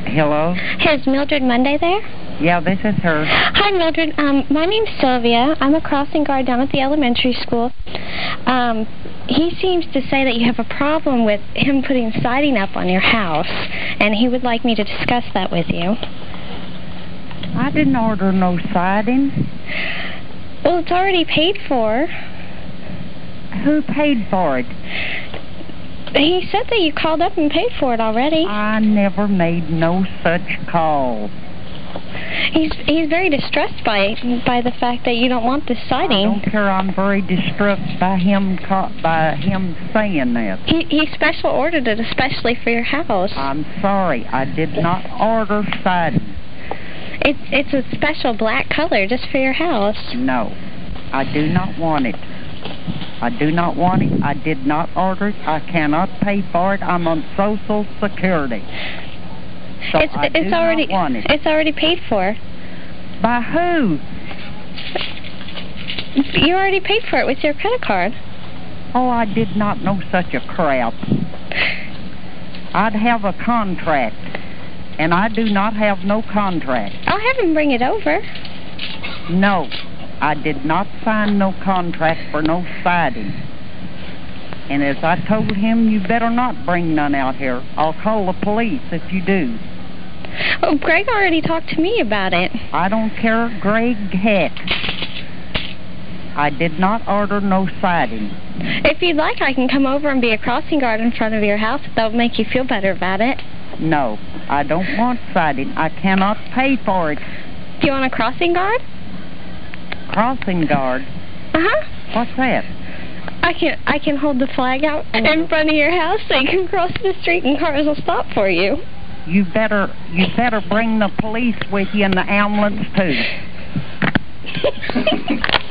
Hello? Is Mildred Monday there? Yeah, this is her. Hi, Mildred. My name's Sylvia. I'm a crossing guard down at the elementary school. He seems to say that you have a problem with him putting siding up on your house, and he would like me to discuss that with you. I didn't order no siding. Well, it's already paid for. Who paid for it? He said that you called up and paid for it already. I never made no such call. He's very distressed by the fact that you don't want this siding. I don't care. I'm very distressed by him saying that. He special ordered it especially for your house. I'm sorry. I did not order siding. It's a special black color just for your house. No, I do not want it. I do not want it. I did not order it. I cannot pay for it. I'm on Social Security. So I do not want it. It's already paid for. By who? You already paid for it with your credit card. Oh, I did not know such a crap. I'd have a contract, and I do not have no contract. I'll have him bring it over. No, I did not sign no contract for no siding. And as I told him, you better not bring none out here. I'll call the police if you do. Oh, Greg already talked to me about it. I don't care, Greg, heck. I did not order no siding. If you'd like, I can come over and be a crossing guard in front of your house. That'll make you feel better about it. No, I don't want siding. I cannot pay for it. Do you want a crossing guard? Crossing guard? Uh-huh. What's that? I can hold the flag out in front of your house so you can cross the street and cars will stop for you. You better bring the police with you and the ambulance too.